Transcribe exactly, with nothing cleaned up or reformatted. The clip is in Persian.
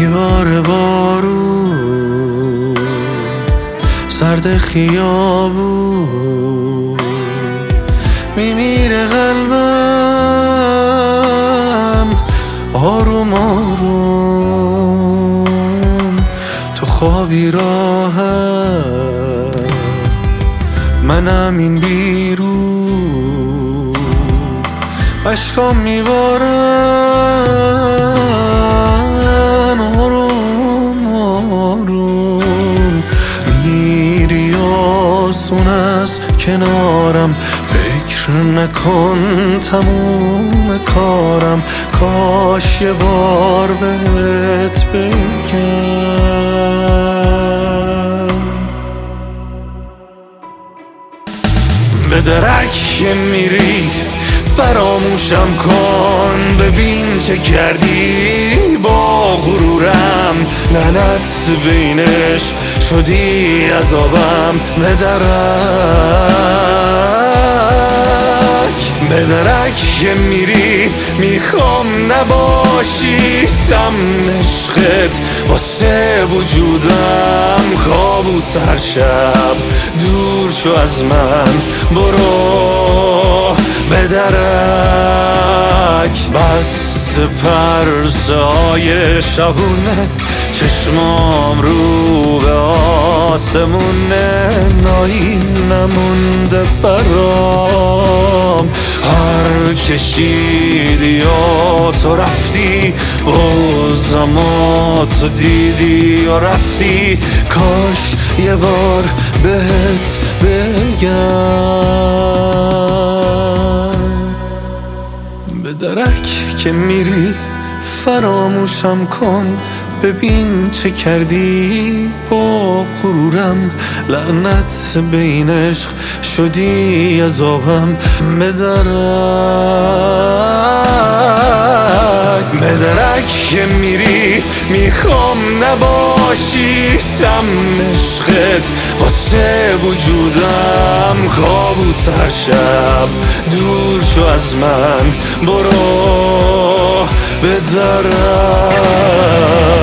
میباره بارون سرد خیابون، میمیره قلبم آروم آروم. تو خوابی راحت منم این بیرون، عشقام میبارن آروم آروم. میری آسون از کنارم، فکر نکن تموم کارم، کاش یه بار بهت بگم. به درک میری فراموشم کن، ببین چه کردی با غرورم، لعنت بینش شدی عذابم. به درک به درک میری میخوام نباشی سم عشقت واسه وجودم، کابوس هر شب دور شو از من برو. به درک بس پرسای شبونه، چشمام رو به آسمونه، نایی نمونده برام. هر کشیدی یا تو رفتی، بازم تو دیدی یا رفتی، کاش یه بار بهت بگم. به درک که میری فراموشم کن، ببین چه کردی با غرورم، لعنت بین عشق شدی عذابم. به درک به درک که میری میخوام نباشی سم عشقت واسه وجودم، کابوس هر شب دور شو از من برو. به درک